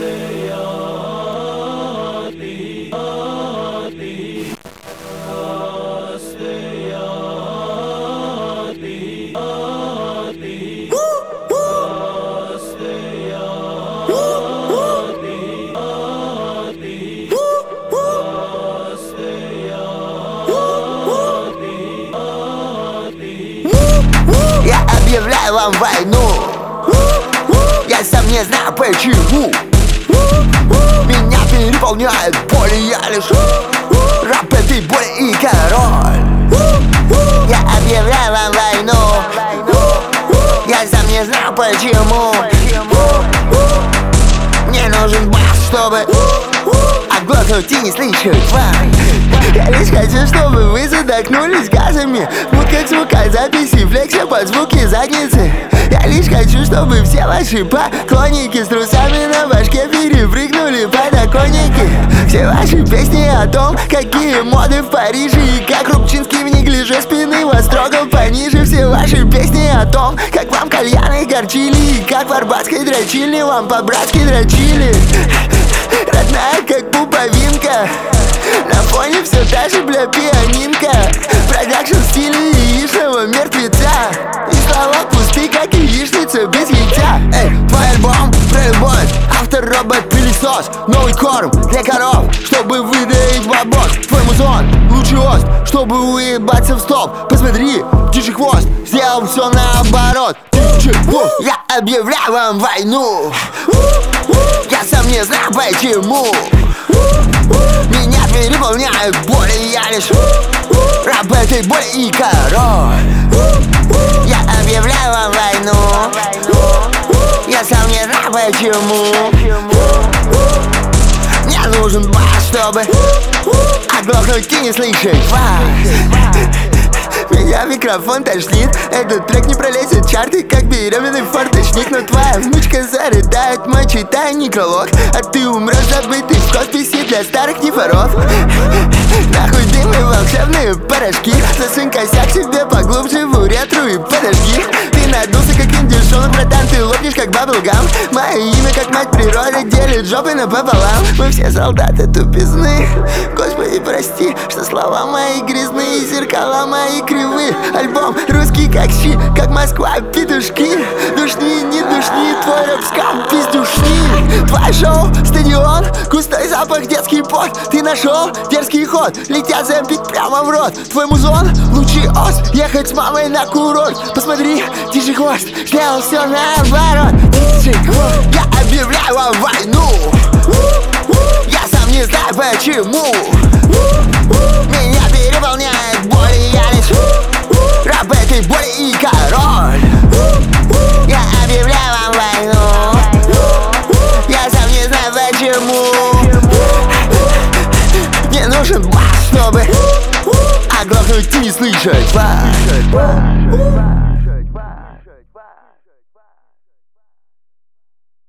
Я объявляю вам войну. Я сам не знаю почему. Меня переполняет боль, и я лишь раб этой боли и король. Я объявляю вам войну. Я сам не знаю почему. Мне нужен бас, чтобы оглохнуть и не слышать вас. Я лишь хочу, чтобы вы задохнулись газами, вот как звукозаписи, флексе под звуки задницы. Я лишь хочу, чтобы все ваши поклонники с трусами на башке перепрыгнули подоконники. Все ваши песни о том, какие моды в Париже, и как Рубчинский в неглиже спины вас трогал пониже. Все ваши песни о том, как вам кальяны горчили, и как в арбатской дрочильни вам по-братски дрочили. Родная, как пуповинка, на фоне все та же, бля, пианинка. Продакшн в стиле яичного мертвеца, и слова пусты, как яичница без яйца. Эй, твой альбом про любовь, автор робот-пылесос, новый корм для коров, чтобы выдавить бабос. Твой музон, лучший ост, чтобы уебаться в стоп. Посмотри, птичий хвост, сделал все наоборот. Я объявляю вам войну. Я сам не знаю почему. Меня переполняют боли, я лишь раб этой боли и король. Я объявляю вам войну. Я сам не знаю почему. Мне нужен бас, чтобы оглохнуть и не слышать вас. Меня микрофон тошнит, этот трек не пролезет чарты, как беременный форточник. Но твоя внучка зарыдает мой читая некролог, а ты умрешь забытый в хосписе для старых нефоров. Нахуй дым и волшебные порошки, засунь косяк себе поглубже в уретру и подожги. Ты надулся как индюшонок, братан, ты лопнешь как баблгам. Мое имя как мать природа делит жопы напополам. Мы все солдаты тупизны, Господи прости, что слова мои грязные, зеркала мои кривые. Альбом русский как щи, как Москва, петушки. Душни, не душни, твой рэп-скам, пиздюшни. Твое шоу, стадион, густой запах, детский пот. Ты нашел дерзкий ход, летят зампить прямо в рот. Твой музон, лучший ост, ехать с мамой на курорт. Посмотри, тиший хвост, сделал все наоборот. Тиший хвост, я объявляю вам войну. Я сам не знаю почему. Меня переполняет боль, и я лишь раб этой боли и король. Я объявляю вам войну. Я сам не знаю почему. Мне нужен бас, чтобы оглохнуть и не слышать вас.